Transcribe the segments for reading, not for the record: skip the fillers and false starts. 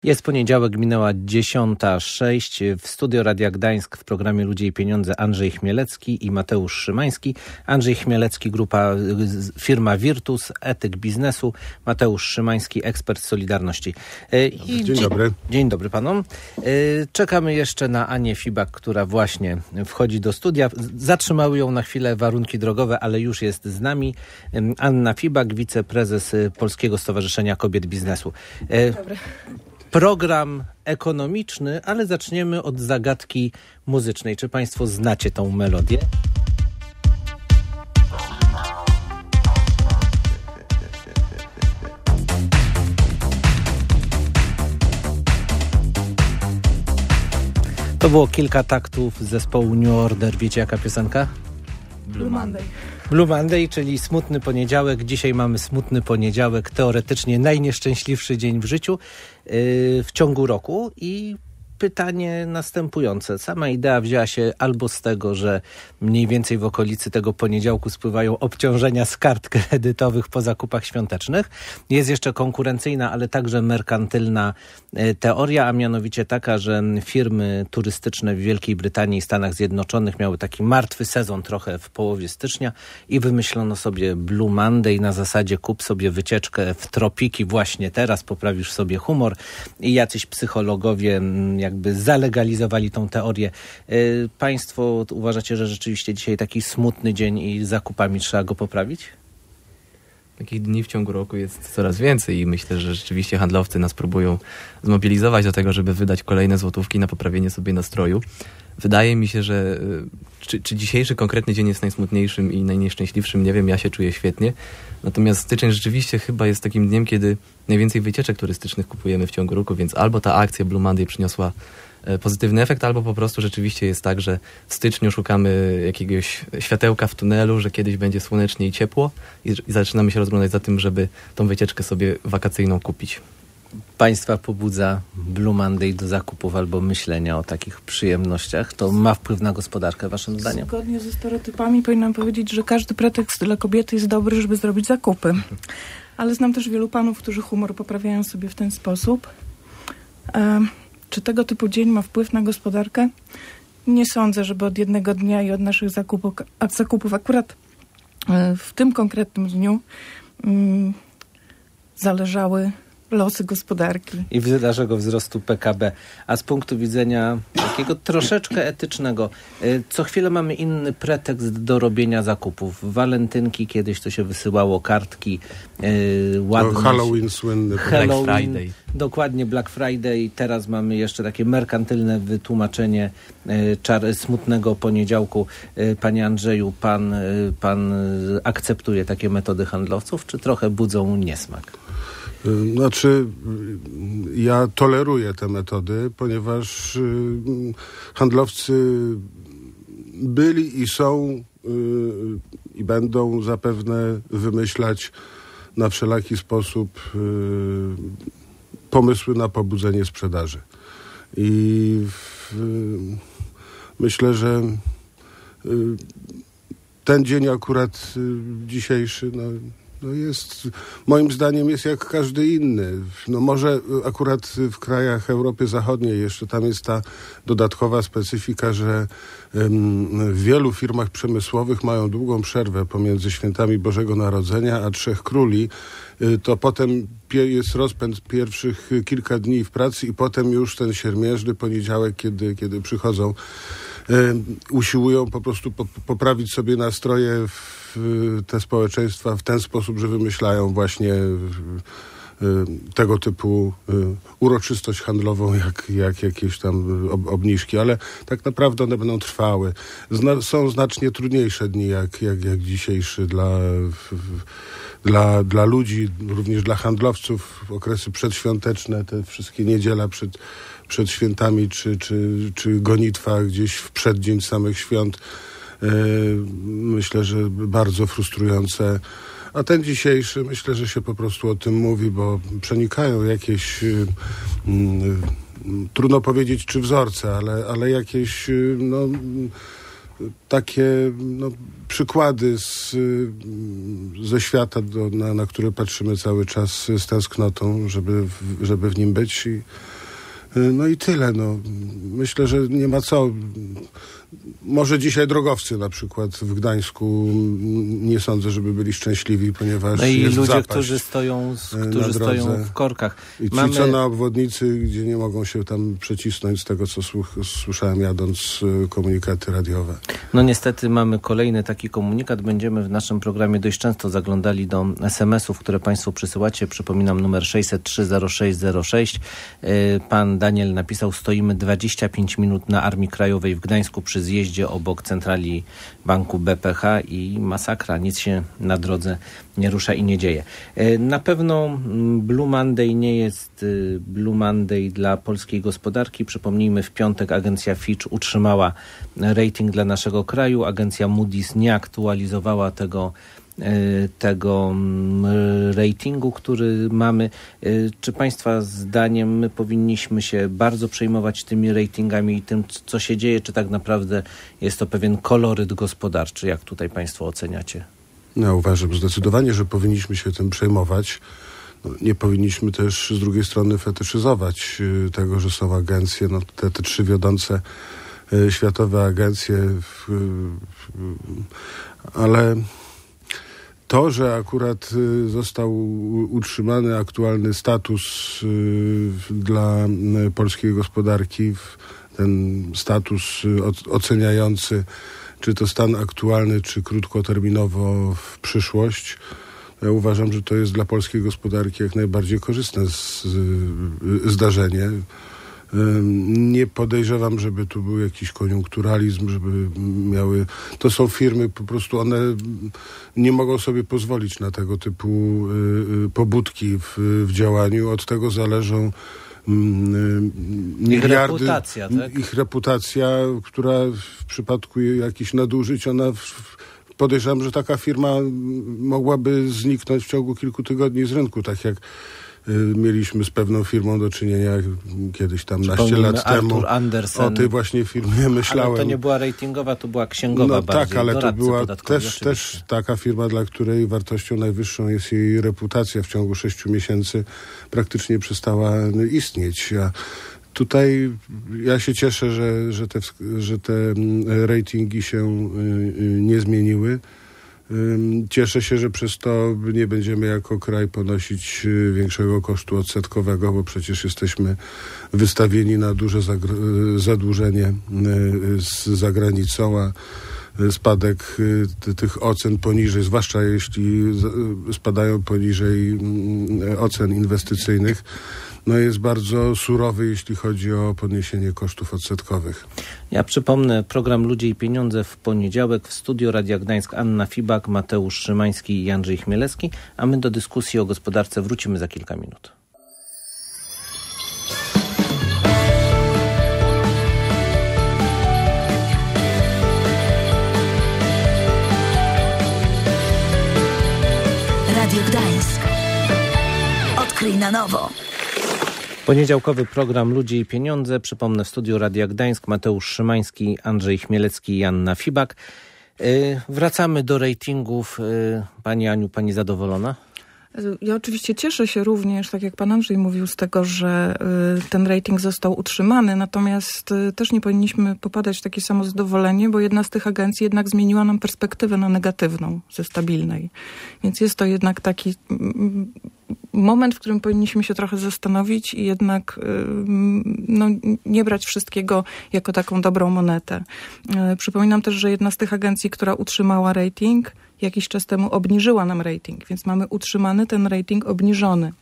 Jest poniedziałek, minęła 10:06. W studio Radia Gdańsk w programie Ludzie i Pieniądze Andrzej Chmielecki i Mateusz Szymański. Andrzej Chmielecki, firma Virtus, etyk biznesu. Mateusz Szymański, ekspert Solidarności. Dzień dobry. Dzień dobry panom. Czekamy jeszcze na Anię Fibak, która właśnie wchodzi do studia. Zatrzymały ją na chwilę warunki drogowe, ale już jest z nami. Anna Fibak, wiceprezes Polskiego Stowarzyszenia Kobiet Biznesu. Dobry. Program ekonomiczny, ale zaczniemy od zagadki muzycznej. Czy państwo znacie tą melodię? To było kilka taktów zespołu New Order. Wiecie, jaka piosenka? Blue Monday. Blue Monday, czyli smutny poniedziałek. Dzisiaj mamy smutny poniedziałek, teoretycznie najnieszczęśliwszy dzień w życiu w ciągu roku. I pytanie następujące. Sama idea wzięła się albo z tego, że mniej więcej w okolicy tego poniedziałku spływają obciążenia z kart kredytowych po zakupach świątecznych. Jest jeszcze konkurencyjna, ale także merkantylna teoria, a mianowicie taka, że firmy turystyczne w Wielkiej Brytanii i Stanach Zjednoczonych miały taki martwy sezon trochę w połowie stycznia i wymyślono sobie Blue Monday na zasadzie kup sobie wycieczkę w tropiki właśnie teraz, poprawisz sobie humor i jacyś psychologowie jakby zalegalizowali tą teorię. Państwo uważacie, że rzeczywiście dzisiaj taki smutny dzień i zakupami trzeba go poprawić? Takich dni w ciągu roku jest coraz więcej i myślę, że rzeczywiście handlowcy nas próbują zmobilizować do tego, żeby wydać kolejne złotówki na poprawienie sobie nastroju. Wydaje mi się, że czy dzisiejszy konkretny dzień jest najsmutniejszym i najnieszczęśliwszym, nie wiem, ja się czuję świetnie. Natomiast styczeń rzeczywiście chyba jest takim dniem, kiedy najwięcej wycieczek turystycznych kupujemy w ciągu roku, więc albo ta akcja Blue Monday przyniosła pozytywny efekt, albo po prostu rzeczywiście jest tak, że w styczniu szukamy jakiegoś światełka w tunelu, że kiedyś będzie słonecznie i ciepło i zaczynamy się rozglądać za tym, żeby tą wycieczkę sobie wakacyjną kupić. Państwa pobudza Blue Monday do zakupów albo myślenia o takich przyjemnościach. To ma wpływ na gospodarkę, waszym zdaniem? Zgodnie ze stereotypami powinnam powiedzieć, że każdy pretekst dla kobiety jest dobry, żeby zrobić zakupy. Ale znam też wielu panów, którzy humor poprawiają sobie w ten sposób. Czy tego typu dzień ma wpływ na gospodarkę? Nie sądzę, żeby od jednego dnia i od naszych zakupów akurat w tym konkretnym dniu zależały losy gospodarki. I naszego wzrostu PKB. A z punktu widzenia takiego troszeczkę etycznego, co chwilę mamy inny pretekst do robienia zakupów. Walentynki kiedyś to się wysyłało kartki ładne. Halloween słynny. Black Friday. Dokładnie, Black Friday. Teraz mamy jeszcze takie merkantylne wytłumaczenie smutnego poniedziałku. Panie Andrzeju, pan akceptuje takie metody handlowców, czy trochę budzą niesmak? Znaczy, ja toleruję te metody, ponieważ handlowcy byli i są i będą zapewne wymyślać na wszelaki sposób pomysły na pobudzenie sprzedaży. I myślę, że ten dzień akurat dzisiejszy, jest, moim zdaniem jest jak każdy inny. Może akurat w krajach Europy Zachodniej jeszcze tam jest ta dodatkowa specyfika, że w wielu firmach przemysłowych mają długą przerwę pomiędzy świętami Bożego Narodzenia a Trzech Króli. To potem jest rozpęd pierwszych kilka dni w pracy i potem już ten siermiężny poniedziałek, kiedy przychodzą, usiłują po prostu poprawić sobie nastroje w te społeczeństwa w ten sposób, że wymyślają właśnie tego typu uroczystość handlową, jak jakieś tam obniżki, ale tak naprawdę one będą trwały. Są znacznie trudniejsze dni, jak dzisiejszy dla ludzi, również dla handlowców, okresy przedświąteczne, te wszystkie niedziela przed świętami, czy gonitwa gdzieś w przeddzień samych świąt. Myślę, że bardzo frustrujące. A ten dzisiejszy, myślę, że się po prostu o tym mówi, bo przenikają jakieś, trudno powiedzieć czy wzorce, ale jakieś takie przykłady ze świata, na które patrzymy cały czas z tęsknotą, żeby w nim być. I tyle. Myślę, że nie ma co. Może dzisiaj drogowcy na przykład w Gdańsku nie sądzę, żeby byli szczęśliwi, ponieważ i jest ludzie, zapaść którzy stoją w korkach. I ci, co na obwodnicy, gdzie nie mogą się tam przecisnąć z tego, co słyszałem jadąc komunikaty radiowe. Niestety mamy kolejny taki komunikat. Będziemy w naszym programie dość często zaglądali do SMS-ów, które Państwo przysyłacie. Przypominam numer 603-0606. Pan Daniel napisał: stoimy 25 minut na Armii Krajowej w Gdańsku przy zjeździe obok centrali banku BPH i masakra. Nic się na drodze nie rusza i nie dzieje. Na pewno Blue Monday nie jest Blue Monday dla polskiej gospodarki. Przypomnijmy, w piątek agencja Fitch utrzymała rating dla naszego kraju. Agencja Moody's nie aktualizowała tego ratingu, który mamy. Czy Państwa zdaniem my powinniśmy się bardzo przejmować tymi ratingami i tym, co się dzieje, czy tak naprawdę jest to pewien koloryt gospodarczy? Jak tutaj Państwo oceniacie? Ja uważam zdecydowanie, że powinniśmy się tym przejmować. Nie powinniśmy też z drugiej strony fetyszyzować tego, że są agencje, te trzy wiodące światowe agencje, ale to, że akurat został utrzymany aktualny status dla polskiej gospodarki, ten status oceniający, czy to stan aktualny, czy krótkoterminowo w przyszłość, ja uważam, że to jest dla polskiej gospodarki jak najbardziej korzystne zdarzenie. Nie podejrzewam, żeby tu był jakiś koniunkturalizm, żeby miały... To są firmy, po prostu one nie mogą sobie pozwolić na tego typu pobudki w działaniu. Od tego zależą miliardy. Ich reputacja, która w przypadku jakichś nadużyć, podejrzewam, że taka firma mogłaby zniknąć w ciągu kilku tygodni z rynku, tak jak mieliśmy z pewną firmą do czynienia kiedyś tam naście lat temu. Andersen. O tej właśnie firmie myślałem. Ale to nie była ratingowa, to była księgowa bardziej. Tak, ale to była też taka firma, dla której wartością najwyższą jest jej reputacja. W ciągu 6 miesięcy praktycznie przestała istnieć. Tutaj ja się cieszę, że te ratingi się nie zmieniły. Cieszę się, że przez to nie będziemy jako kraj ponosić większego kosztu odsetkowego, bo przecież jesteśmy wystawieni na duże zadłużenie za granicą, a spadek tych ocen poniżej, zwłaszcza jeśli spadają poniżej ocen inwestycyjnych, jest bardzo surowy, jeśli chodzi o podniesienie kosztów odsetkowych. Ja przypomnę, program Ludzie i Pieniądze w poniedziałek w studio Radia Gdańsk Anna Fibak, Mateusz Szymański i Andrzej Chmielewski, a my do dyskusji o gospodarce wrócimy za kilka minut. Radio Gdańsk. Odkryj na nowo. Poniedziałkowy program Ludzie i Pieniądze. Przypomnę, w studiu Radia Gdańsk Mateusz Szymański, Andrzej Chmielewski i Anna Fibak. Wracamy do ratingów. Pani Aniu, pani zadowolona? Ja oczywiście cieszę się również, tak jak pan Andrzej mówił, z tego, że ten rating został utrzymany, natomiast też nie powinniśmy popadać w takie samo zadowolenie, bo jedna z tych agencji jednak zmieniła nam perspektywę na negatywną ze stabilnej. Więc jest to jednak taki moment, w którym powinniśmy się trochę zastanowić i jednak nie brać wszystkiego jako taką dobrą monetę. Przypominam też, że jedna z tych agencji, która utrzymała rating, jakiś czas temu obniżyła nam rating, więc mamy utrzymany ten rating obniżony.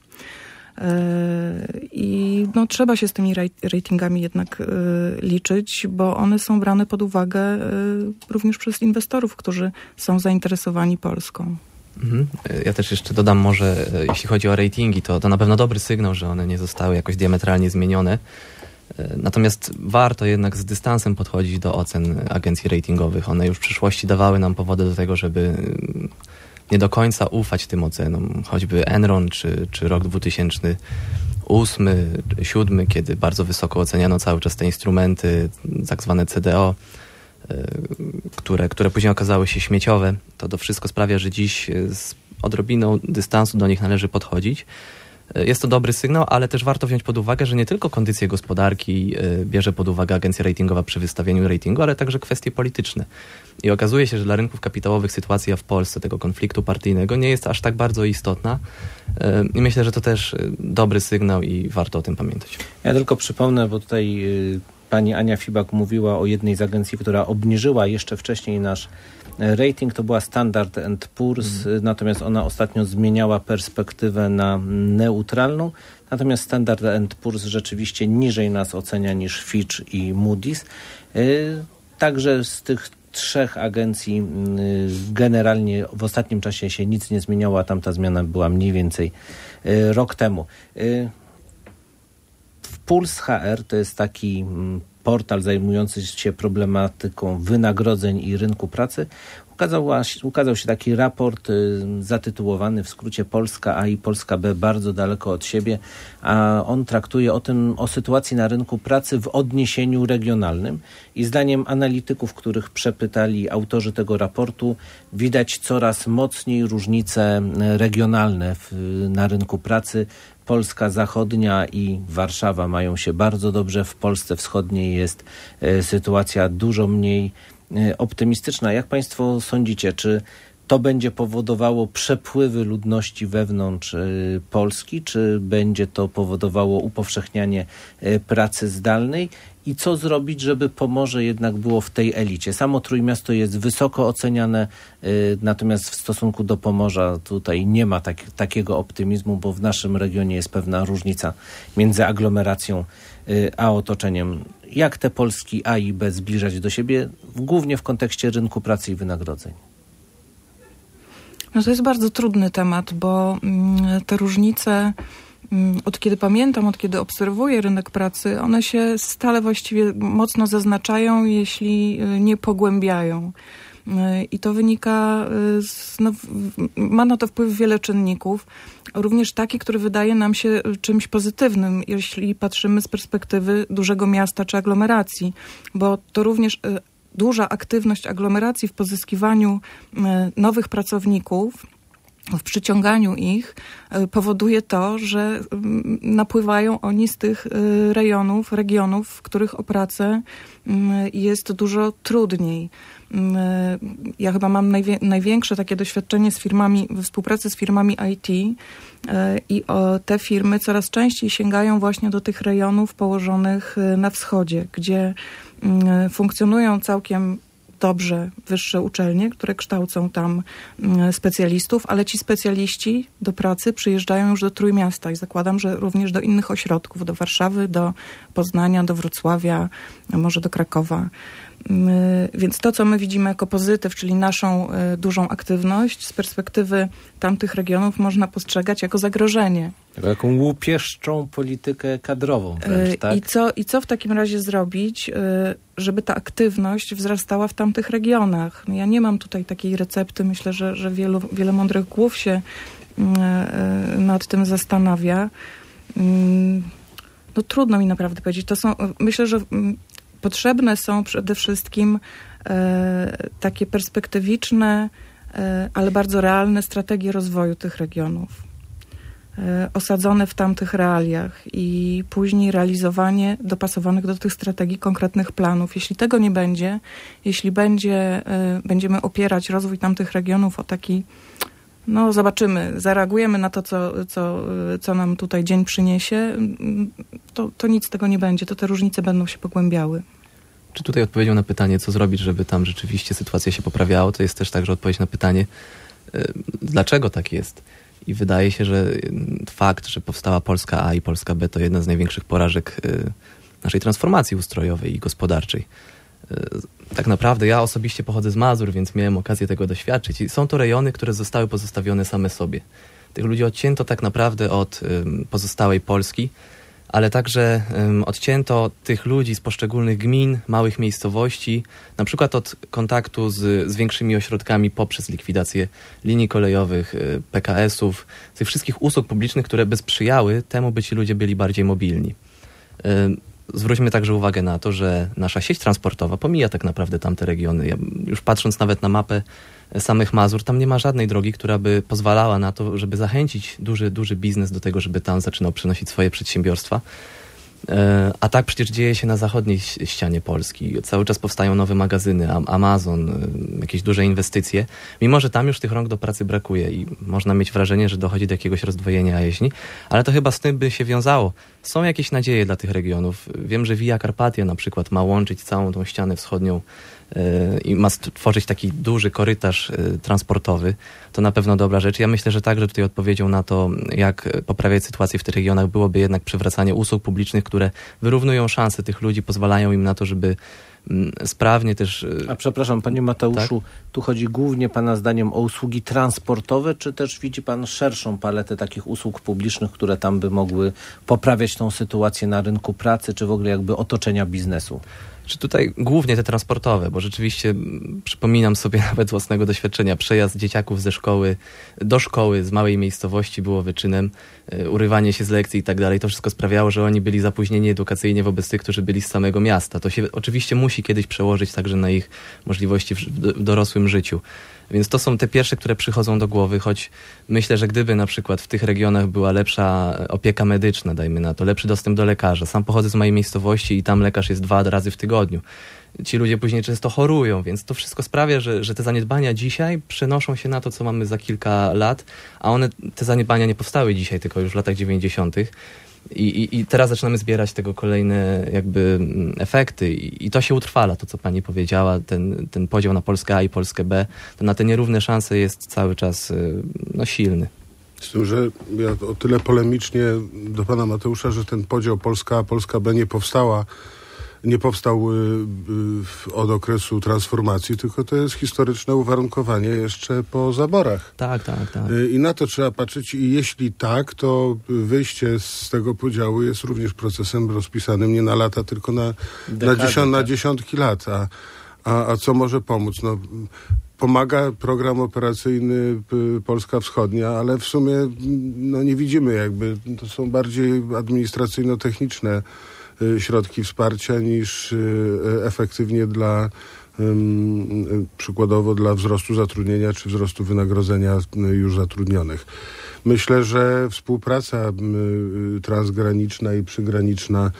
I trzeba się z tymi ratingami jednak liczyć, bo one są brane pod uwagę również przez inwestorów, którzy są zainteresowani Polską. Ja też jeszcze dodam może, jeśli chodzi o ratingi, to na pewno dobry sygnał, że one nie zostały jakoś diametralnie zmienione. Natomiast warto jednak z dystansem podchodzić do ocen agencji ratingowych. One już w przyszłości dawały nam powody do tego, żeby nie do końca ufać tym ocenom. Choćby Enron czy rok 2008, 2007, kiedy bardzo wysoko oceniano cały czas te instrumenty, tak zwane CDO. które później okazały się śmieciowe. To wszystko sprawia, że dziś z odrobiną dystansu do nich należy podchodzić. Jest to dobry sygnał, ale też warto wziąć pod uwagę, że nie tylko kondycję gospodarki bierze pod uwagę agencja ratingowa przy wystawianiu ratingu, ale także kwestie polityczne. I okazuje się, że dla rynków kapitałowych sytuacja w Polsce tego konfliktu partyjnego nie jest aż tak bardzo istotna. I myślę, że to też dobry sygnał i warto o tym pamiętać. Ja tylko przypomnę, bo tutaj pani Ania Fibak mówiła o jednej z agencji, która obniżyła jeszcze wcześniej nasz rating, to była Standard & Poor's, natomiast ona ostatnio zmieniała perspektywę na neutralną, natomiast Standard & Poor's rzeczywiście niżej nas ocenia niż Fitch i Moody's. Także z tych 3 agencji generalnie w ostatnim czasie się nic nie zmieniało, a tamta zmiana była mniej więcej rok temu. Puls HR to jest taki portal zajmujący się problematyką wynagrodzeń i rynku pracy. Ukazał się taki raport zatytułowany w skrócie Polska A i Polska B bardzo daleko od siebie, a on traktuje o sytuacji na rynku pracy w odniesieniu regionalnym i zdaniem analityków, których przepytali autorzy tego raportu, widać coraz mocniej różnice regionalne na rynku pracy. Polska Zachodnia i Warszawa mają się bardzo dobrze. W Polsce Wschodniej jest sytuacja dużo mniej optymistyczna. Jak państwo sądzicie, czy to będzie powodowało przepływy ludności wewnątrz Polski, czy będzie to powodowało upowszechnianie pracy zdalnej? I co zrobić, żeby Pomorze jednak było w tej elicie? Samo Trójmiasto jest wysoko oceniane, natomiast w stosunku do Pomorza tutaj nie ma takiego optymizmu, bo w naszym regionie jest pewna różnica między aglomeracją a otoczeniem. Jak te Polski A i B zbliżać do siebie, głównie w kontekście rynku pracy i wynagrodzeń? No to jest bardzo trudny temat, bo te różnice, od kiedy pamiętam, od kiedy obserwuję rynek pracy, one się stale właściwie mocno zaznaczają, jeśli nie pogłębiają. I to wynika, ma na to wpływ wiele czynników, również taki, który wydaje nam się czymś pozytywnym, jeśli patrzymy z perspektywy dużego miasta czy aglomeracji, bo to również duża aktywność aglomeracji w pozyskiwaniu nowych pracowników, w przyciąganiu ich powoduje to, że napływają oni z tych regionów, w których o pracę jest dużo trudniej. Ja chyba mam największe takie doświadczenie we współpracy z firmami IT i te firmy coraz częściej sięgają właśnie do tych rejonów położonych na wschodzie, gdzie funkcjonują całkiem dobrze wyższe uczelnie, które kształcą tam specjalistów, ale ci specjaliści do pracy przyjeżdżają już do Trójmiasta i zakładam, że również do innych ośrodków, do Warszawy, do Poznania, do Wrocławia, może do Krakowa. Więc to, co my widzimy jako pozytyw, czyli naszą dużą aktywność, z perspektywy tamtych regionów można postrzegać jako zagrożenie. Taką łupieszczą politykę kadrową wręcz, tak? I co w takim razie zrobić, żeby ta aktywność wzrastała w tamtych regionach? Ja nie mam tutaj takiej recepty. Myślę, że wiele mądrych głów się nad tym zastanawia. No trudno mi naprawdę powiedzieć. Myślę, że potrzebne są przede wszystkim takie perspektywiczne, ale bardzo realne strategie rozwoju tych regionów, osadzone w tamtych realiach i później realizowanie dopasowanych do tych strategii konkretnych planów. Jeśli tego nie będzie, jeśli będziemy opierać rozwój tamtych regionów o taki, no zobaczymy, zareagujemy na to, co nam tutaj dzień przyniesie, to nic z tego nie będzie, to te różnice będą się pogłębiały. Czy tutaj odpowiedzią na pytanie, co zrobić, żeby tam rzeczywiście sytuacja się poprawiała, to jest też także odpowiedź na pytanie, dlaczego tak jest. I wydaje się, że fakt, że powstała Polska A i Polska B, to jedna z największych porażek naszej transformacji ustrojowej i gospodarczej. Tak naprawdę ja osobiście pochodzę z Mazur, więc miałem okazję tego doświadczyć. I są to rejony, które zostały pozostawione same sobie. Tych ludzi odcięto tak naprawdę od pozostałej Polski, ale także odcięto tych ludzi z poszczególnych gmin, małych miejscowości, na przykład od kontaktu z większymi ośrodkami poprzez likwidację linii kolejowych, PKS-ów, tych wszystkich usług publicznych, które by sprzyjały temu, by ci ludzie byli bardziej mobilni. zwróćmy także uwagę na to, że nasza sieć transportowa pomija tak naprawdę tamte regiony. Ja, już patrząc nawet na mapę samych Mazur, tam nie ma żadnej drogi, która by pozwalała na to, żeby zachęcić duży biznes do tego, żeby tam zaczynał przenosić swoje przedsiębiorstwa. A tak przecież dzieje się na zachodniej ścianie Polski. Cały czas powstają nowe magazyny, Amazon, jakieś duże inwestycje. Mimo że tam już tych rąk do pracy brakuje i można mieć wrażenie, że dochodzi do jakiegoś rozdwojenia jaźni, ale to chyba z tym by się wiązało. Są jakieś nadzieje dla tych regionów. Wiem, że Via Carpatia na przykład ma łączyć całą tą ścianę wschodnią i ma stworzyć taki duży korytarz transportowy. To na pewno dobra rzecz. Ja myślę, że także tutaj odpowiedzią na to, jak poprawiać sytuację w tych regionach, byłoby jednak przywracanie usług publicznych, które wyrównują szanse tych ludzi, pozwalają im na to, żeby sprawnie też... A przepraszam, panie Mateuszu, tak? Tu chodzi głównie pana zdaniem o usługi transportowe, czy też widzi pan szerszą paletę takich usług publicznych, które tam by mogły poprawiać tą sytuację na rynku pracy, czy w ogóle jakby otoczenia biznesu? Czy tutaj głównie te transportowe, bo rzeczywiście przypominam sobie nawet z własnego doświadczenia, przejazd dzieciaków ze szkoły do szkoły z małej miejscowości było wyczynem, urywanie się z lekcji i tak dalej. To wszystko sprawiało, że oni byli zapóźnieni edukacyjnie wobec tych, którzy byli z samego miasta. To się oczywiście musi kiedyś przełożyć także na ich możliwości w dorosłym życiu. Więc to są te pierwsze, które przychodzą do głowy, choć myślę, że gdyby na przykład w tych regionach była lepsza opieka medyczna, dajmy na to, lepszy dostęp do lekarza. Sam pochodzę z mojej miejscowości i tam lekarz jest 2 razy w tygodniu. Ci ludzie później często chorują, więc to wszystko sprawia, że te zaniedbania dzisiaj przenoszą się na to, co mamy za kilka lat, a te zaniedbania nie powstały dzisiaj, tylko już w latach 90. I teraz zaczynamy zbierać tego kolejne jakby efekty i to się utrwala, to co pani powiedziała, ten podział na Polskę A i Polskę B, to na te nierówne szanse jest cały czas silny. Z tym, że ja o tyle polemicznie do pana Mateusza, że ten podział Polska A, Polska B nie powstał od okresu transformacji, tylko to jest historyczne uwarunkowanie jeszcze po zaborach. Tak. I na to trzeba patrzeć i jeśli tak, to wyjście z tego podziału jest również procesem rozpisanym nie na lata, tylko na dziesiątki lat. A co może pomóc? No, pomaga program operacyjny Polska Wschodnia, ale w sumie nie widzimy jakby, to są bardziej administracyjno-techniczne środki wsparcia niż efektywnie przykładowo dla wzrostu zatrudnienia czy wzrostu wynagrodzenia już zatrudnionych. Myślę, że współpraca transgraniczna i przygraniczna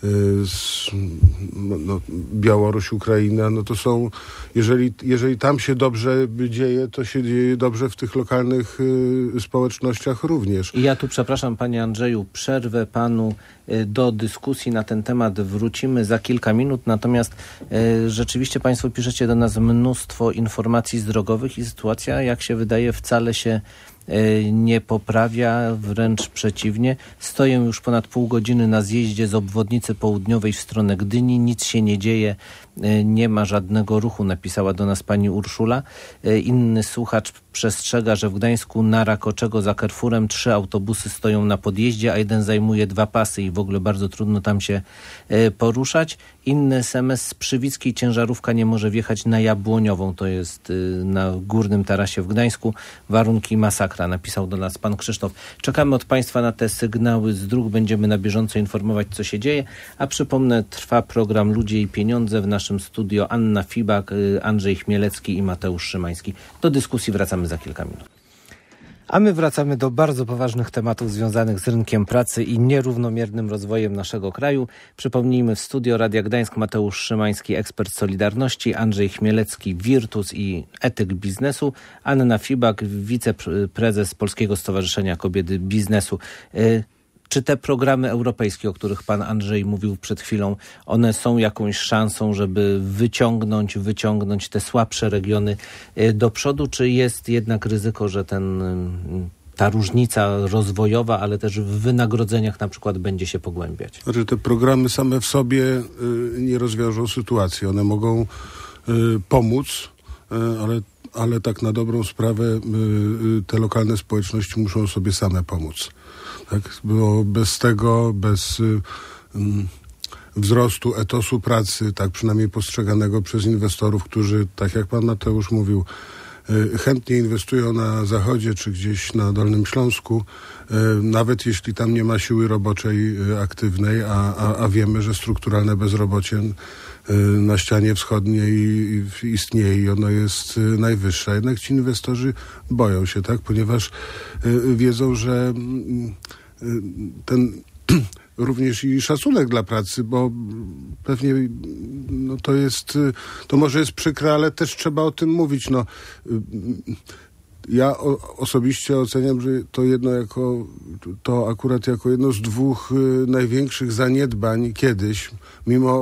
Białoruś, Ukraina, to są, jeżeli tam się dobrze dzieje, to się dzieje dobrze w tych lokalnych społecznościach również. I ja tu, przepraszam panie Andrzeju, przerwę panu do dyskusji na ten temat. Wrócimy za kilka minut, natomiast rzeczywiście państwo piszecie do nas mnóstwo informacji drogowych i sytuacja, jak się wydaje, wcale się nie poprawia, wręcz przeciwnie. Stoję już ponad pół godziny na zjeździe z obwodnicy południowej w stronę Gdyni. Nic się nie dzieje, nie ma żadnego ruchu, napisała do nas pani Urszula. Inny słuchacz przestrzega, że w Gdańsku na Rakoczego za Carrefourem 3 autobusy stoją na podjeździe, a jeden zajmuje 2 pasy i w ogóle bardzo trudno tam się poruszać. Inny SMS z Przywickiej, ciężarówka nie może wjechać na Jabłoniową, to jest na Górnym Tarasie w Gdańsku. Warunki masakra, napisał do nas pan Krzysztof. Czekamy od państwa na te sygnały z dróg, będziemy na bieżąco informować, co się dzieje, a przypomnę, trwa program Ludzie i Pieniądze, w naszym studio Anna Fibak, Andrzej Chmielecki i Mateusz Szymański. Do dyskusji wracamy za kilka minut. A my wracamy do bardzo poważnych tematów związanych z rynkiem pracy i nierównomiernym rozwojem naszego kraju. Przypomnijmy, w studio Radia Gdańsk Mateusz Szymański, ekspert Solidarności, Andrzej Chmielecki, Virtus i etyk biznesu, Anna Fibak, wiceprezes Polskiego Stowarzyszenia Kobiety Biznesu. Czy te programy europejskie, o których pan Andrzej mówił przed chwilą, one są jakąś szansą, żeby wyciągnąć te słabsze regiony do przodu, czy jest jednak ryzyko, że ta różnica rozwojowa, ale też w wynagrodzeniach na przykład będzie się pogłębiać? Znaczy, te programy same w sobie nie rozwiążą sytuacji. One mogą pomóc, ale tak na dobrą sprawę te lokalne społeczności muszą sobie same pomóc. Tak? Bo bez tego, bez wzrostu etosu pracy, tak przynajmniej postrzeganego przez inwestorów, którzy, tak jak pan Mateusz mówił, chętnie inwestują na Zachodzie czy gdzieś na Dolnym Śląsku, nawet jeśli tam nie ma siły roboczej aktywnej, a wiemy, że strukturalne bezrobocie na ścianie wschodniej istnieje i ono jest najwyższe. Jednak ci inwestorzy boją się, tak, ponieważ wiedzą, że ten również i szacunek dla pracy, bo pewnie no to może jest przykre, ale też trzeba o tym mówić. No, ja osobiście oceniam, że to akurat jako jedno z dwóch największych zaniedbań kiedyś, mimo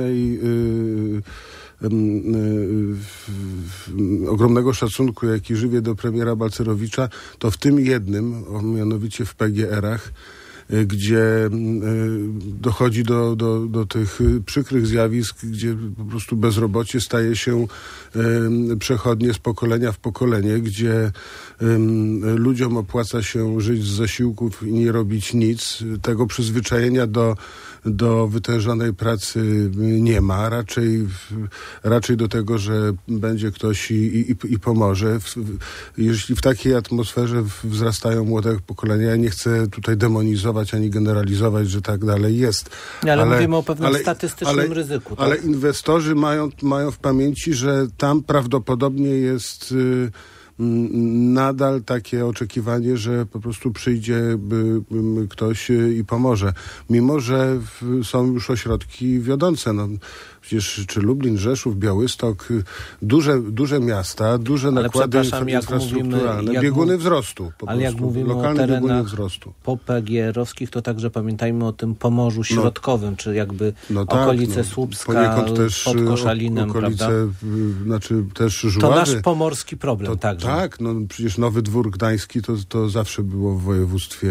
ogromnego szacunku, jaki żywię do premiera Balcerowicza, to w tym jednym, mianowicie w PGR-ach, gdzie dochodzi do tych przykrych zjawisk, gdzie po prostu bezrobocie staje się przechodnie z pokolenia w pokolenie, gdzie ludziom opłaca się żyć z zasiłków i nie robić nic. Tego przyzwyczajenia do wytężonej pracy nie ma. Raczej do tego, że będzie ktoś i pomoże. Jeśli w takiej atmosferze wzrastają młode pokolenia, ja nie chcę tutaj demonizować ani generalizować, że tak dalej jest. Ale mówimy o pewnym statystycznym ryzyku. Tak? Ale inwestorzy mają w pamięci, że tam prawdopodobnie jest nadal takie oczekiwanie, że po prostu przyjdzie ktoś i pomoże. Mimo że są już ośrodki wiodące. No, przecież czy Lublin, Rzeszów, Białystok, duże miasta, duże nakłady infrastrukturalne, bieguny wzrostu. Ale jak mówimy o terenach PGR-owskich, to także pamiętajmy o tym Pomorzu Środkowym, czy jakby okolice Słupska, pod Koszalinem, prawda? Znaczy też Żuławy. To nasz pomorski problem także. Tak, no przecież Nowy Dwór Gdański to zawsze było w województwie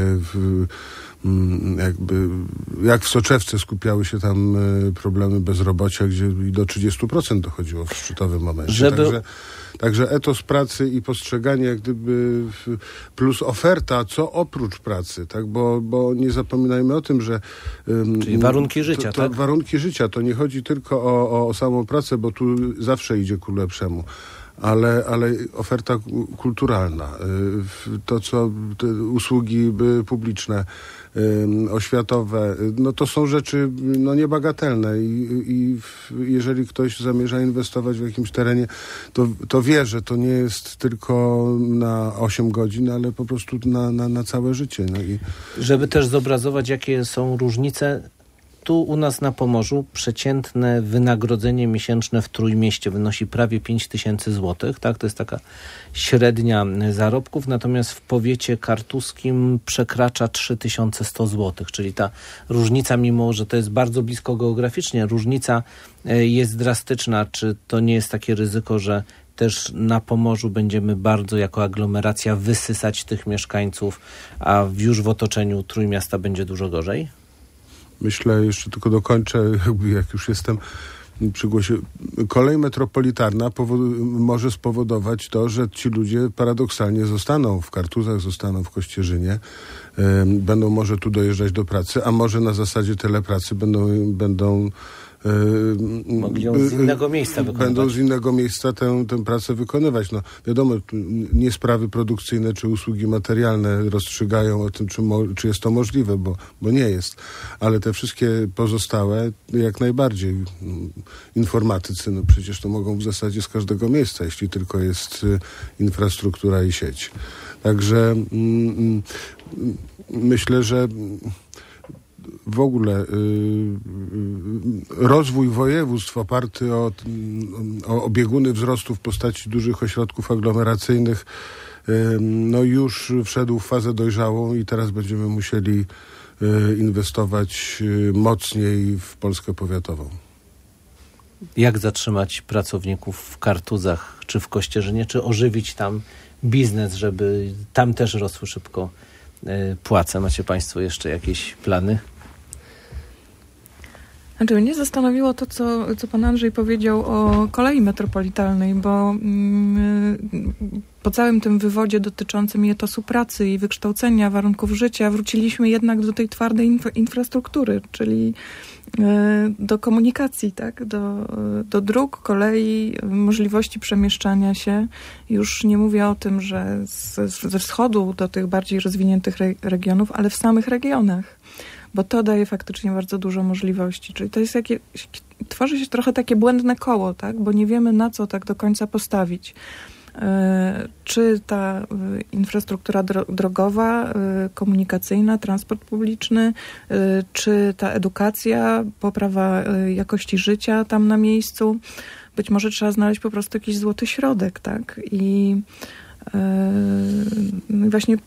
jak w soczewce skupiały się tam problemy bezrobocia, gdzie i do 30% dochodziło w szczytowym momencie. Także etos pracy i postrzeganie jak gdyby plus oferta, co oprócz pracy, tak? Bo nie zapominajmy o tym, że czyli warunki życia, tak? Warunki życia, to nie chodzi tylko o samą pracę, bo tu zawsze idzie ku lepszemu. Ale oferta kulturalna, te usługi publiczne, oświatowe, no to są rzeczy niebagatelne i jeżeli ktoś zamierza inwestować w jakimś terenie, to wie, że to nie jest tylko na 8 godzin, ale po prostu na całe życie. No i żeby też zobrazować, jakie są różnice, tu u nas na Pomorzu przeciętne wynagrodzenie miesięczne w Trójmieście wynosi prawie 5000 zł, tak? To jest taka średnia zarobków, natomiast w powiecie kartuskim przekracza 3100 zł, czyli ta różnica, mimo że to jest bardzo blisko geograficznie, różnica jest drastyczna. Czy to nie jest takie ryzyko, że też na Pomorzu będziemy bardzo jako aglomeracja wysysać tych mieszkańców, a już w otoczeniu Trójmiasta będzie dużo gorzej? Myślę, jeszcze tylko dokończę, jak już jestem przy głosie. Kolej metropolitarna może spowodować to, że ci ludzie paradoksalnie zostaną w Kartuzach, zostaną w Kościerzynie, będą może tu dojeżdżać do pracy, a może na zasadzie telepracy będą mogli ją z innego miejsca wykonywać. Będą z innego miejsca tę pracę wykonywać. No, wiadomo, nie sprawy produkcyjne czy usługi materialne rozstrzygają o tym, czy jest to możliwe, bo nie jest. Ale te wszystkie pozostałe jak najbardziej. Informatycy, no przecież to mogą w zasadzie z każdego miejsca, jeśli tylko jest infrastruktura i sieć. Także myślę, że w ogóle rozwój województw oparty o bieguny wzrostu w postaci dużych ośrodków aglomeracyjnych już wszedł w fazę dojrzałą i teraz będziemy musieli inwestować mocniej w Polskę powiatową. Jak zatrzymać pracowników w Kartuzach czy w Kościerzynie, czy ożywić tam biznes, żeby tam też rosły szybko płace? Macie Państwo jeszcze jakieś plany? Znaczy, mnie zastanowiło to, co pan Andrzej powiedział o kolei metropolitalnej, bo po całym tym wywodzie dotyczącym etosu pracy i wykształcenia, warunków życia, wróciliśmy jednak do tej twardej infrastruktury, czyli do komunikacji, tak? Do dróg, kolei, możliwości przemieszczania się. Już nie mówię o tym, że ze wschodu do tych bardziej rozwiniętych regionów, ale w samych regionach. Bo to daje faktycznie bardzo dużo możliwości. Czyli to jest tworzy się trochę takie błędne koło, tak? Bo nie wiemy, na co tak do końca postawić. Czy ta infrastruktura drogowa, komunikacyjna, transport publiczny, czy ta edukacja, poprawa jakości życia tam na miejscu. Być może trzeba znaleźć po prostu jakiś złoty środek, tak? I właśnie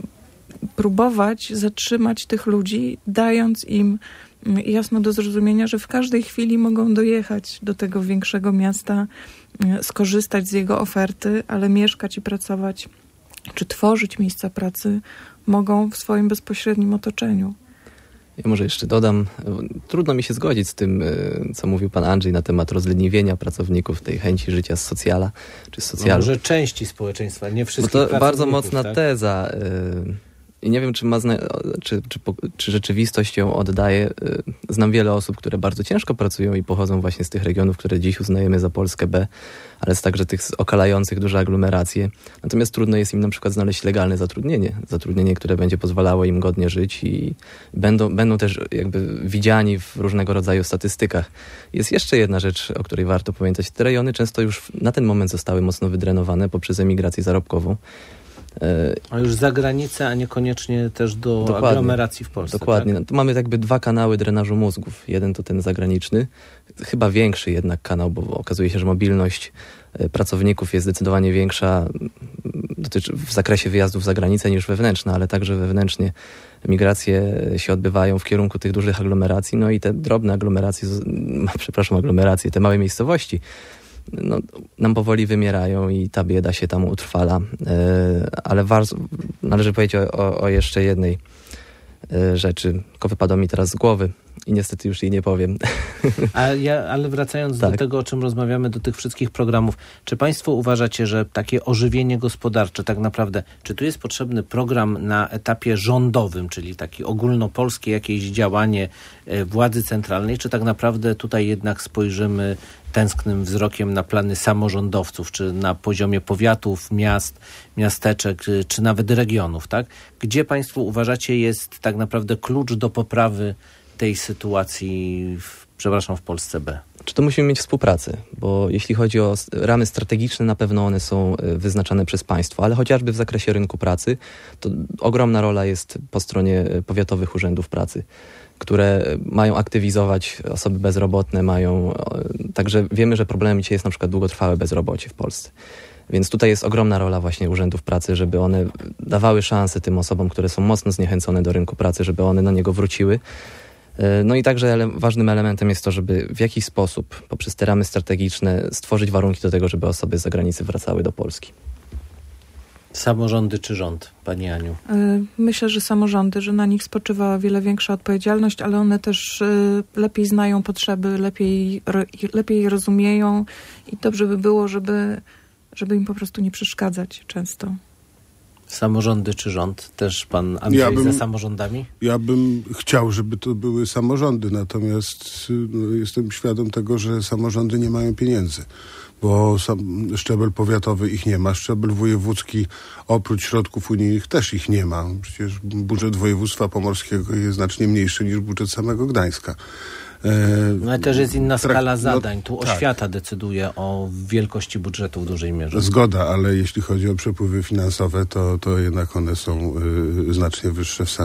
próbować zatrzymać tych ludzi, dając im jasno do zrozumienia, że w każdej chwili mogą dojechać do tego większego miasta, skorzystać z jego oferty, ale mieszkać i pracować, czy tworzyć miejsca pracy mogą w swoim bezpośrednim otoczeniu. Ja może jeszcze dodam, trudno mi się zgodzić z tym, co mówił pan Andrzej na temat rozleniwienia pracowników, tej chęci życia z socjala, czy z socjalu. Może części społeczeństwa, nie wszystkich pracowników. Bo to bardzo mocna tak? teza. I nie wiem, czy rzeczywistość ją oddaje. Znam wiele osób, które bardzo ciężko pracują i pochodzą właśnie z tych regionów, które dziś uznajemy za Polskę B, ale z także tych okalających duże aglomeracje. Natomiast trudno jest im na przykład znaleźć legalne zatrudnienie, które będzie pozwalało im godnie żyć i będą też jakby widziani w różnego rodzaju statystykach. Jest jeszcze jedna rzecz, o której warto pamiętać. Te rejony często już na ten moment zostały mocno wydrenowane poprzez emigrację zarobkową. A już za granicę, a niekoniecznie też do aglomeracji w Polsce. Dokładnie. Tak? No, tu mamy jakby dwa kanały drenażu mózgów. Jeden to ten zagraniczny, chyba większy jednak kanał, bo okazuje się, że mobilność pracowników jest zdecydowanie większa w zakresie wyjazdów za granicę niż wewnętrzna, ale także wewnętrznie migracje się odbywają w kierunku tych dużych aglomeracji, no i te drobne aglomeracje, te małe miejscowości nam powoli wymierają i ta bieda się tam utrwala. Ale należy powiedzieć o jeszcze jednej rzeczy. Tylko wypadło mi teraz z głowy i niestety już jej nie powiem. Ale wracając do tego, o czym rozmawiamy, do tych wszystkich programów, czy państwo uważacie, że takie ożywienie gospodarcze tak naprawdę, czy tu jest potrzebny program na etapie rządowym, czyli taki ogólnopolskie jakieś działanie władzy centralnej, czy tak naprawdę tutaj jednak spojrzymy tęsknym wzrokiem na plany samorządowców, czy na poziomie powiatów, miast, miasteczek, czy nawet regionów, tak? Gdzie państwo uważacie jest tak naprawdę klucz do poprawy tej sytuacji w Polsce B? Czy to musimy mieć współpracę? Bo jeśli chodzi o ramy strategiczne, na pewno one są wyznaczane przez państwo, ale chociażby w zakresie rynku pracy, to ogromna rola jest po stronie powiatowych urzędów pracy, które mają aktywizować osoby bezrobotne, także wiemy, że problemem dzisiaj jest na przykład długotrwałe bezrobocie w Polsce. Więc tutaj jest ogromna rola właśnie urzędów pracy, żeby one dawały szansę tym osobom, które są mocno zniechęcone do rynku pracy, żeby one na niego wróciły. No i także ważnym elementem jest to, żeby w jakiś sposób poprzez te ramy strategiczne stworzyć warunki do tego, żeby osoby z zagranicy wracały do Polski. Samorządy czy rząd, pani Aniu? Myślę, że samorządy, że na nich spoczywa o wiele większa odpowiedzialność, ale one też lepiej znają potrzeby, lepiej je rozumieją i dobrze by było, żeby im po prostu nie przeszkadzać często. Samorządy czy rząd? Też pan Andrzej za samorządami? Ja bym chciał, żeby to były samorządy, natomiast jestem świadom tego, że samorządy nie mają pieniędzy, bo szczebel powiatowy ich nie ma, szczebel wojewódzki oprócz środków unijnych też ich nie ma. Przecież budżet województwa pomorskiego jest znacznie mniejszy niż budżet samego Gdańska. No ale też jest inna skala zadań. Tu oświata decyduje o wielkości budżetu w dużej mierze. Zgoda, ale jeśli chodzi o przepływy finansowe, to jednak one są znacznie wyższe w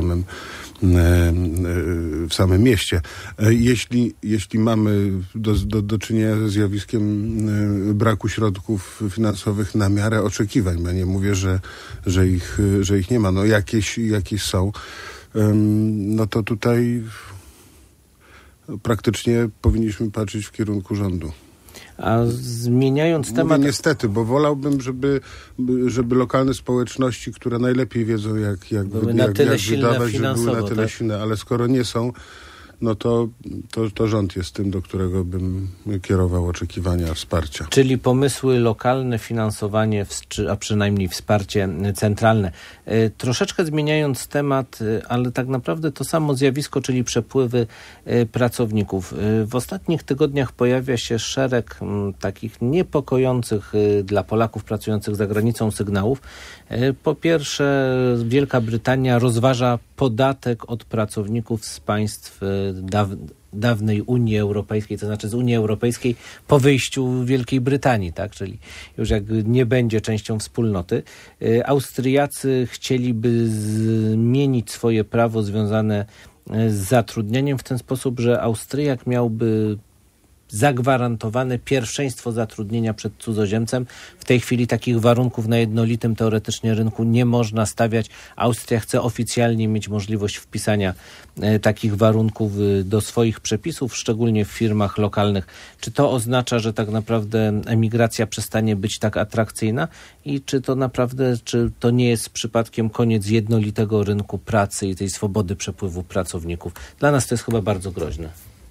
samym mieście. Jeśli mamy do czynienia ze zjawiskiem braku środków finansowych na miarę oczekiwań, bo nie mówię, że ich nie ma, no jakieś są, no to tutaj praktycznie powinniśmy patrzeć w kierunku rządu. A zmieniając temat... Mówię niestety, bo wolałbym, żeby lokalne społeczności, które najlepiej wiedzą, jak były na tyle silne wydawać, finansowo, żeby były na tyle silne, ale skoro nie są, no to rząd jest tym, do którego bym kierował oczekiwania wsparcia. Czyli pomysły lokalne, finansowanie, a przynajmniej wsparcie centralne. Troszeczkę zmieniając temat, ale tak naprawdę to samo zjawisko, czyli przepływy pracowników. W ostatnich tygodniach pojawia się szereg takich niepokojących dla Polaków pracujących za granicą sygnałów. Po pierwsze, Wielka Brytania rozważa podatek od pracowników z państw dawnej Unii Europejskiej, to znaczy z Unii Europejskiej po wyjściu Wielkiej Brytanii, tak? Czyli już jak nie będzie częścią wspólnoty. Austriacy chcieliby zmienić swoje prawo związane z zatrudnieniem w ten sposób, że Austriak miałby zagwarantowane pierwszeństwo zatrudnienia przed cudzoziemcem. W tej chwili takich warunków na jednolitym teoretycznie rynku nie można stawiać. Austria chce oficjalnie mieć możliwość wpisania takich warunków do swoich przepisów, szczególnie w firmach lokalnych. Czy to oznacza, że tak naprawdę emigracja przestanie być tak atrakcyjna i czy to nie jest przypadkiem koniec jednolitego rynku pracy i tej swobody przepływu pracowników? Dla nas to jest chyba bardzo groźne.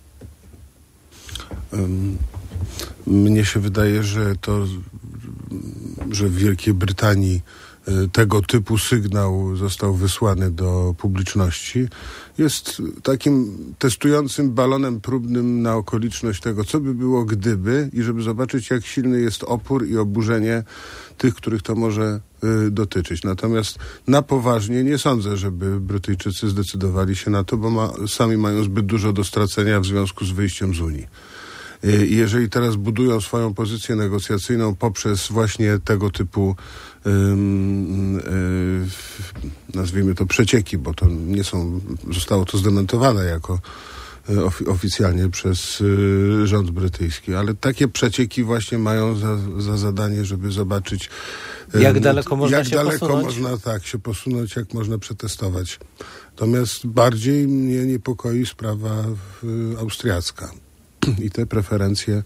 Mnie się wydaje, że w Wielkiej Brytanii tego typu sygnał został wysłany do publiczności. Jest takim testującym balonem próbnym na okoliczność tego, co by było gdyby, i żeby zobaczyć, jak silny jest opór i oburzenie tych, których to może dotyczyć. Natomiast na poważnie nie sądzę, żeby Brytyjczycy zdecydowali się na to, bo sami mają zbyt dużo do stracenia w związku z wyjściem z Unii. I jeżeli teraz budują swoją pozycję negocjacyjną poprzez właśnie tego typu nazwijmy to przecieki, bo to nie zostało to zdementowane jako oficjalnie przez rząd brytyjski, ale takie przecieki właśnie mają za zadanie, żeby zobaczyć jak daleko można się posunąć, jak można przetestować. Natomiast bardziej mnie niepokoi sprawa austriacka. I te preferencje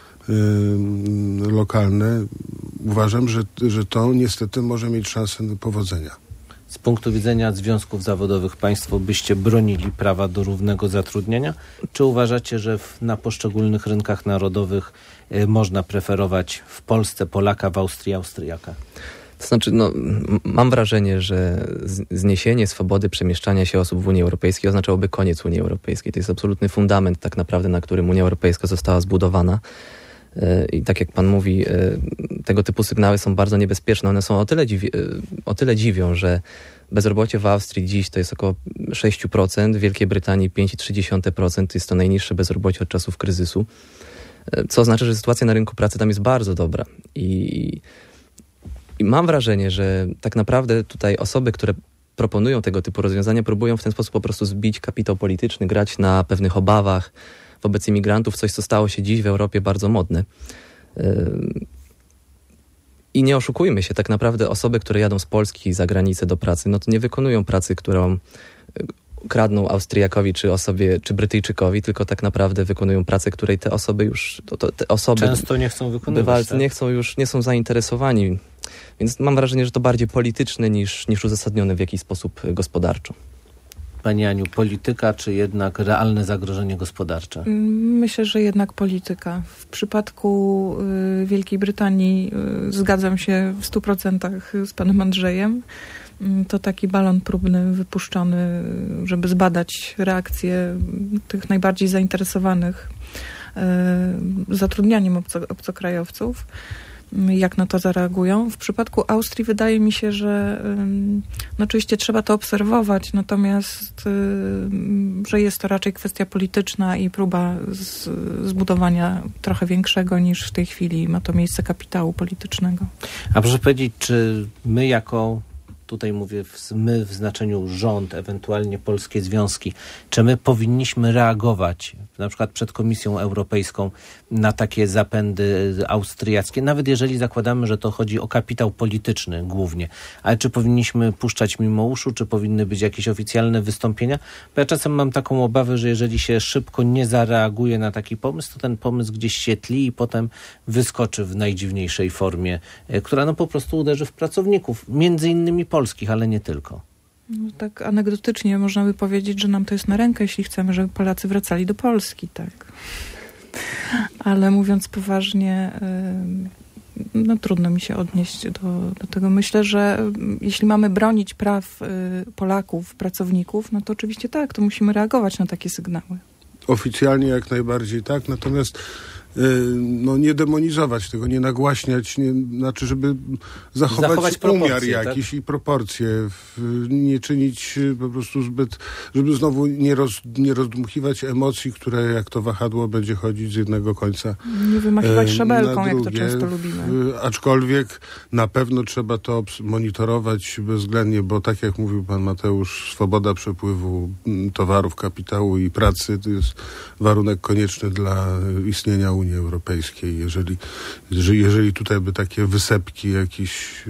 lokalne, uważam, że to niestety może mieć szansę na powodzenia. Z punktu widzenia związków zawodowych państwo byście bronili prawa do równego zatrudnienia? Czy uważacie, że na poszczególnych rynkach narodowych można preferować w Polsce Polaka, w Austrii Austriaka? To znaczy, mam wrażenie, że zniesienie swobody przemieszczania się osób w Unii Europejskiej oznaczałoby koniec Unii Europejskiej. To jest absolutny fundament tak naprawdę, na którym Unia Europejska została zbudowana. I tak jak pan mówi, tego typu sygnały są bardzo niebezpieczne. One są o tyle dziwią, że bezrobocie w Austrii dziś to jest około 6%, w Wielkiej Brytanii 5,3%, jest to najniższe bezrobocie od czasów kryzysu. Co oznacza, że sytuacja na rynku pracy tam jest bardzo dobra. I mam wrażenie, że tak naprawdę tutaj osoby, które proponują tego typu rozwiązania, próbują w ten sposób po prostu zbić kapitał polityczny, grać na pewnych obawach wobec imigrantów, coś co stało się dziś w Europie bardzo modne. I nie oszukujmy się, tak naprawdę osoby, które jadą z Polski za granicę do pracy, to nie wykonują pracy, którą kradną Austriakowi czy Brytyjczykowi, tylko tak naprawdę wykonują pracę, której te osoby już... Te osoby często nie chcą wykonywać. Bywalcy nie są zainteresowani. Więc mam wrażenie, że to bardziej polityczne niż uzasadnione w jakiś sposób gospodarczo. Pani Aniu, polityka czy jednak realne zagrożenie gospodarcze? Myślę, że jednak polityka. W przypadku Wielkiej Brytanii zgadzam się w 100% z panem Andrzejem. To taki balon próbny wypuszczony, żeby zbadać reakcje tych najbardziej zainteresowanych zatrudnianiem obcokrajowców, jak na to zareagują. W przypadku Austrii wydaje mi się, że oczywiście trzeba to obserwować, natomiast że jest to raczej kwestia polityczna i próba zbudowania trochę większego niż w tej chwili ma to miejsce kapitału politycznego. A proszę powiedzieć, czy my jako, tutaj mówię my w znaczeniu rząd, ewentualnie polskie związki, czy my powinniśmy reagować na przykład przed Komisją Europejską na takie zapędy austriackie, nawet jeżeli zakładamy, że to chodzi o kapitał polityczny głównie, ale czy powinniśmy puszczać mimo uszu, czy powinny być jakieś oficjalne wystąpienia? Bo ja czasem mam taką obawę, że jeżeli się szybko nie zareaguje na taki pomysł, to ten pomysł gdzieś się tli i potem wyskoczy w najdziwniejszej formie, która po prostu uderzy w pracowników, między innymi polskich, ale nie tylko. No, tak anegdotycznie można by powiedzieć, że nam to jest na rękę, jeśli chcemy, żeby Polacy wracali do Polski, tak. Ale mówiąc poważnie, no trudno mi się odnieść do tego. Myślę, że jeśli mamy bronić praw Polaków, pracowników, no to oczywiście tak, to musimy reagować na takie sygnały. Oficjalnie jak najbardziej tak, natomiast no nie demonizować tego, nie nagłaśniać, znaczy, żeby zachować umiar jakiś, tak? I proporcje, nie czynić po prostu zbyt, żeby znowu nie rozdmuchiwać emocji, które jak to wahadło będzie chodzić z jednego końca nie wymachiwać szabelką, jak to często lubimy. Aczkolwiek na pewno trzeba to monitorować bezwzględnie, bo tak jak mówił pan Mateusz, swoboda przepływu towarów, kapitału i pracy to jest warunek konieczny dla istnienia Unii Europejskiej. Jeżeli tutaj by takie wysepki jakieś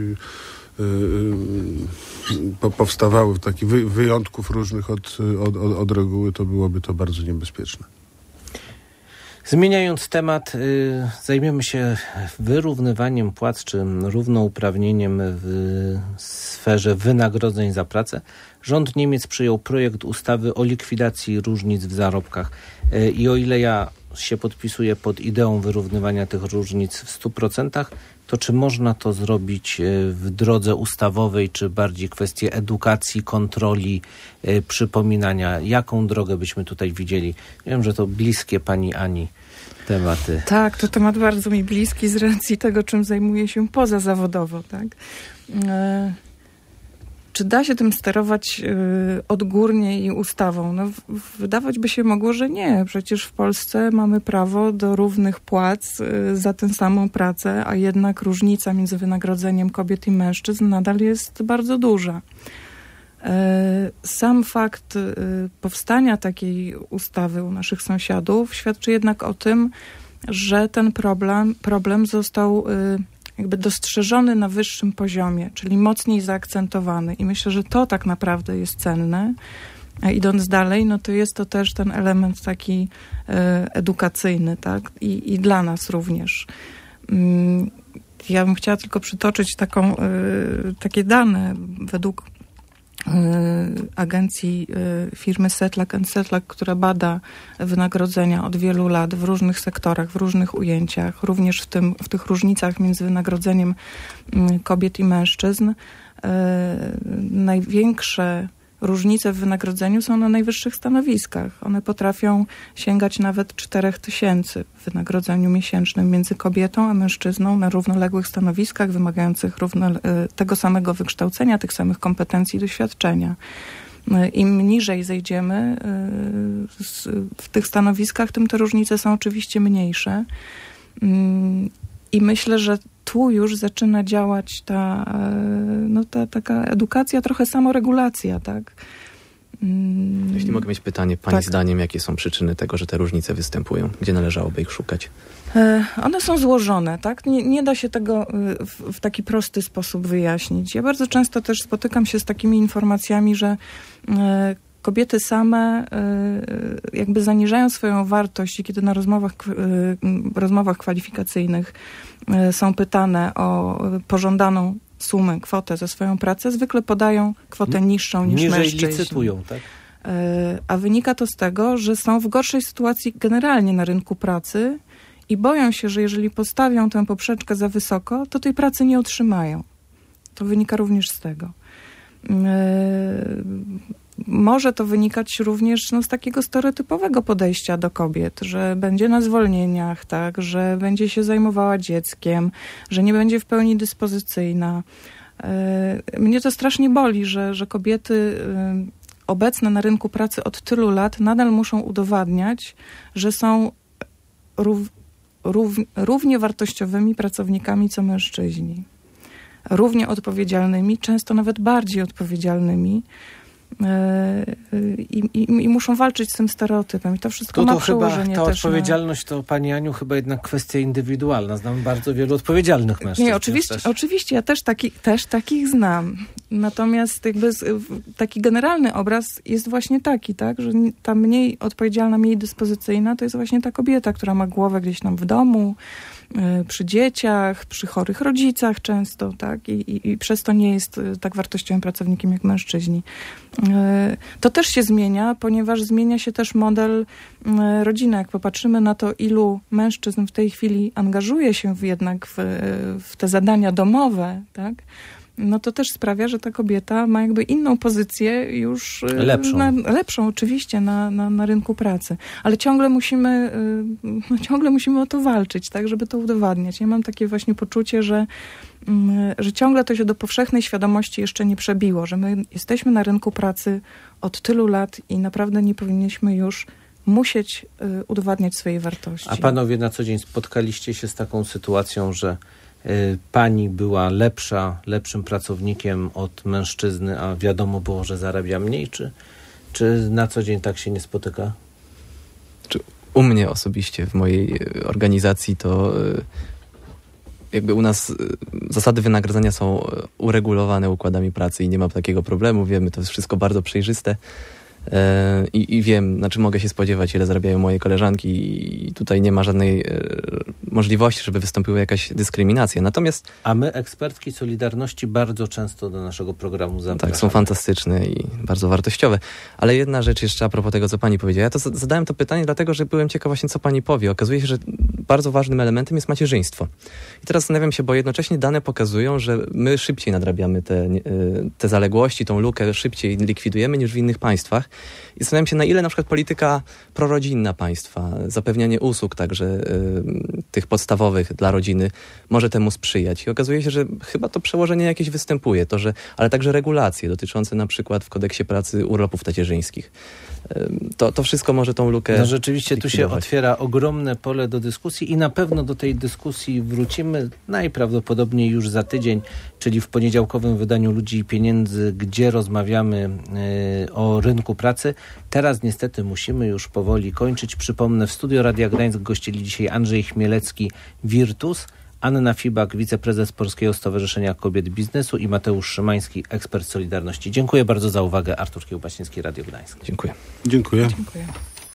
powstawały, takich wyjątków różnych od reguły, to byłoby to bardzo niebezpieczne. Zmieniając temat, zajmiemy się wyrównywaniem płac czy równouprawnieniem w sferze wynagrodzeń za pracę. Rząd Niemiec przyjął projekt ustawy o likwidacji różnic w zarobkach i o ile ja się podpisuję pod ideą wyrównywania tych różnic w 100%, to czy można to zrobić w drodze ustawowej, czy bardziej kwestie edukacji, kontroli, przypominania? Jaką drogę byśmy tutaj widzieli? Wiem, że to bliskie pani Ani tematy. Tak, to temat bardzo mi bliski z racji tego, czym zajmuję się pozazawodowo, tak? Czy da się tym sterować odgórnie i ustawą? No, wydawać by się mogło, że nie. Przecież w Polsce mamy prawo do równych płac za tę samą pracę, a jednak różnica między wynagrodzeniem kobiet i mężczyzn nadal jest bardzo duża. Sam fakt powstania takiej ustawy u naszych sąsiadów świadczy jednak o tym, że ten problem został jakby dostrzeżony na wyższym poziomie, czyli mocniej zaakcentowany. I myślę, że to tak naprawdę jest cenne. A idąc dalej, no to jest to też ten element taki edukacyjny, tak? I dla nas również. Ja bym chciała tylko przytoczyć takie dane według agencji firmy Sedlak & Sedlak, która bada wynagrodzenia od wielu lat w różnych sektorach, w różnych ujęciach, również w tych różnicach między wynagrodzeniem kobiet i mężczyzn. Największe różnice w wynagrodzeniu są na najwyższych stanowiskach. One potrafią sięgać nawet 4000 w wynagrodzeniu miesięcznym między kobietą a mężczyzną na równoległych stanowiskach wymagających tego samego wykształcenia, tych samych kompetencji i doświadczenia. Im niżej zejdziemy w tych stanowiskach, tym te różnice są oczywiście mniejsze. I myślę, że tu już zaczyna działać ta taka edukacja, trochę samoregulacja, tak? Jeśli mogę mieć pytanie, pani tak. zdaniem, jakie są przyczyny tego, że te różnice występują? Gdzie należałoby ich szukać? One są złożone, tak? Nie da się tego w taki prosty sposób wyjaśnić. Ja bardzo często też spotykam się z takimi informacjami, że kobiety same jakby zaniżają swoją wartość i kiedy na rozmowach kwalifikacyjnych są pytane o pożądaną sumę, kwotę za swoją pracę, zwykle podają kwotę niższą niż mężczyźni. Niżej licytują, tak? A wynika to z tego, że są w gorszej sytuacji generalnie na rynku pracy i boją się, że jeżeli postawią tę poprzeczkę za wysoko, to tej pracy nie otrzymają. To wynika również z tego. Może to wynikać również z takiego stereotypowego podejścia do kobiet, że będzie na zwolnieniach, tak, że będzie się zajmowała dzieckiem, że nie będzie w pełni dyspozycyjna. Mnie to strasznie boli, że kobiety obecne na rynku pracy od tylu lat nadal muszą udowadniać, że są równie wartościowymi pracownikami co mężczyźni. Równie odpowiedzialnymi, często nawet bardziej odpowiedzialnymi. I muszą walczyć z tym stereotypem. I to wszystko ma przełożenie ta też odpowiedzialność to, pani Aniu, chyba jednak kwestia indywidualna. Znam bardzo wielu odpowiedzialnych mężczyzn. Nie, oczywiście, ja też takich znam. Natomiast jakby taki generalny obraz jest właśnie taki, tak, że ta mniej odpowiedzialna, mniej dyspozycyjna to jest właśnie ta kobieta, która ma głowę gdzieś tam w domu, przy dzieciach, przy chorych rodzicach często, tak? I przez to nie jest tak wartościowym pracownikiem jak mężczyźni. To też się zmienia, ponieważ zmienia się też model rodziny. Jak popatrzymy na to, ilu mężczyzn w tej chwili angażuje się jednak w te zadania domowe, tak? No to też sprawia, że ta kobieta ma jakby inną pozycję już... Lepszą oczywiście na rynku pracy. Ale ciągle musimy o to walczyć, tak, żeby to udowadniać. Ja mam takie właśnie poczucie, że ciągle to się do powszechnej świadomości jeszcze nie przebiło, że my jesteśmy na rynku pracy od tylu lat i naprawdę nie powinniśmy już musieć udowadniać swojej wartości. A panowie na co dzień spotkaliście się z taką sytuacją, że pani była lepszym pracownikiem od mężczyzny, a wiadomo było, że zarabia mniej, czy na co dzień tak się nie spotyka? U mnie osobiście, w mojej organizacji to jakby u nas zasady wynagradzania są uregulowane układami pracy i nie ma takiego problemu. Wiemy, to jest wszystko bardzo przejrzyste. I wiem, mogę się spodziewać, ile zarabiają moje koleżanki i tutaj nie ma żadnej możliwości, żeby wystąpiła jakaś dyskryminacja. Natomiast... A my, ekspertki Solidarności, bardzo często do naszego programu zapraszamy. Tak, są fantastyczne i bardzo wartościowe. Ale jedna rzecz jeszcze a propos tego, co pani powiedziała. Ja to zadałem to pytanie dlatego, że byłem ciekaw właśnie, co pani powie. Okazuje się, że bardzo ważnym elementem jest macierzyństwo. I teraz zastanawiam się, bo jednocześnie dane pokazują, że my szybciej nadrabiamy te zaległości, tą lukę szybciej likwidujemy niż w innych państwach. I zastanawiam się, na ile na przykład polityka prorodzinna państwa, zapewnianie usług także tych podstawowych dla rodziny może temu sprzyjać. I okazuje się, że chyba to przełożenie jakieś występuje, ale także regulacje dotyczące na przykład w kodeksie pracy urlopów tacierzyńskich. To wszystko może tą lukę... No rzeczywiście likwidować. Tu się otwiera ogromne pole do dyskusji i na pewno do tej dyskusji wrócimy najprawdopodobniej już za tydzień, czyli w poniedziałkowym wydaniu Ludzi i Pieniędzy, gdzie rozmawiamy o rynku pracy. Teraz niestety musimy już powoli kończyć. Przypomnę, w studio Radia Gdańsk gościli dzisiaj Andrzej Chmielewski, Virtus, Anna Fibak, wiceprezes Polskiego Stowarzyszenia Kobiet Biznesu i Mateusz Szymański, ekspert Solidarności. Dziękuję bardzo za uwagę. Artur Kiełbasiński, Radio Gdańsk. Dziękuję. Dziękuję. Dziękuję.